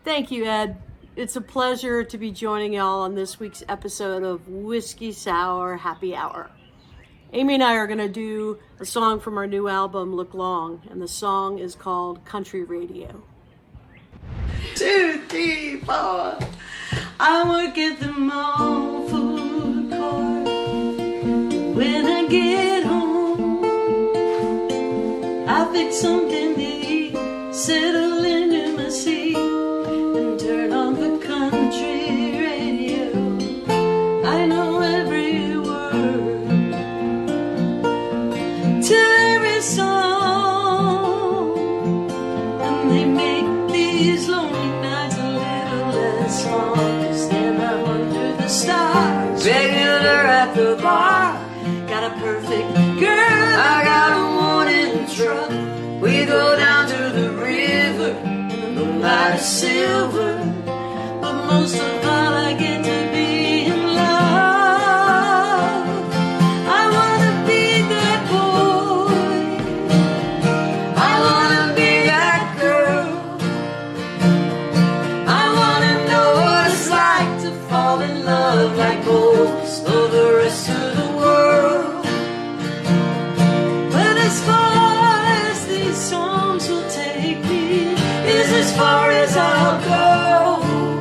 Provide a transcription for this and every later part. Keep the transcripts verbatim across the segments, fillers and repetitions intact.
Thank you, Ed. It's a pleasure to be joining y'all on this week's episode of Whiskey Sour Happy Hour. Amy and I are going to do a song from our new album, Look Long, and the song is called Country Radio. Two, three, four. I work at the mall food court. When I get home, I fix something to eat, settle into my seat, and turn on the country radio. I know every word to every song, and they make these lonely nights a little less long, 'cause then I'm under the stars, regular at the bar. Got a perfect girl, I got a morning truck. We go down to the river in the moonlight of silver, but most of all I get to be in love. I wanna be that boy, I wanna be that girl, I wanna know what it's like to fall in love like most of the rest of the world. But as far as these songs will take me is as far as I'll go.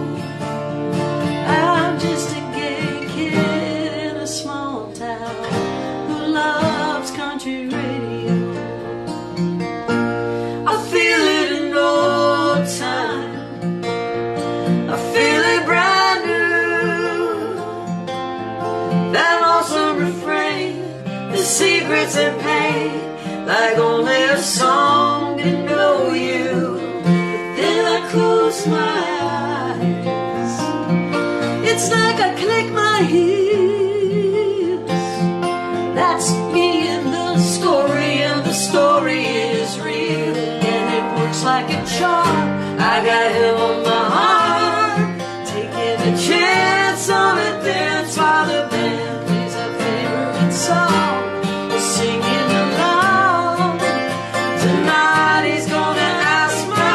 I'm just a gay kid in a small town who loves country radio. I feel it in no time, I feel it brand new. That awesome refrain, the secrets and pain, like only a song can know you. But then I close my eyes, it's like I click my heels. That's me in the story, and the story is real, and it works like a charm. I got him on my arm, taking a chance on a dance while the band plays our favorite song. We're singing along. Tonight he's gonna ask my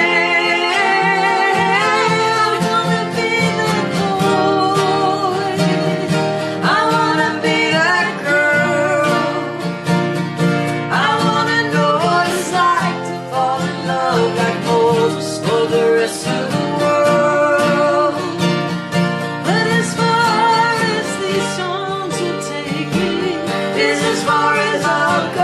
hand. I wanna be that boy, I wanna be that girl, I wanna know what it's like to fall in love like most of the rest of the world. But as far as these songs will take me is as far as I'll go.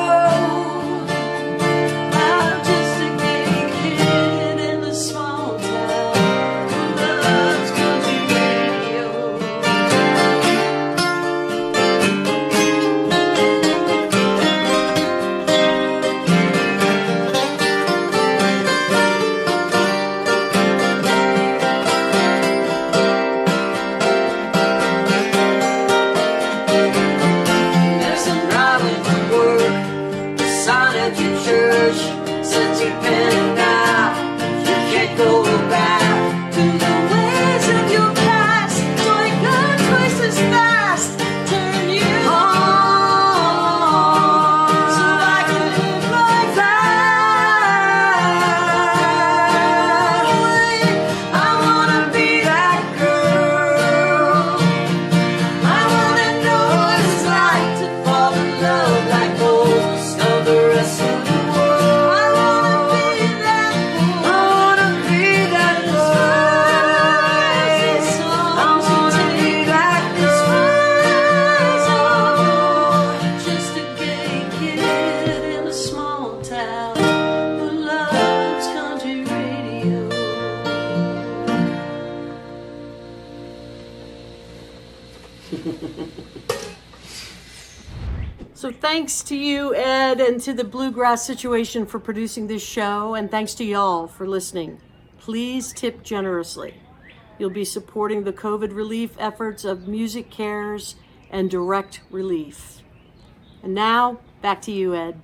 I'm just a gay kid in a small town who loves country radio. As I'm driving to work, the sign at your church says you've been out. You can't go back to the ways of your past, so I go twice as fast, turn you on, so I can live my life. I wanna be that girl, I wanna know what it's like to fall in love like most of the rest of the world. I wanna be that boy, I wanna be that girl, I wanna be that girl. Just a gay kid in a small town who loves country radio. So thanks to you, Ed, and to the Bluegrass Situation for producing this show, and thanks to y'all for listening. Please tip generously. You'll be supporting the COVID relief efforts of Music Cares and Direct Relief. And now, back to you, Ed.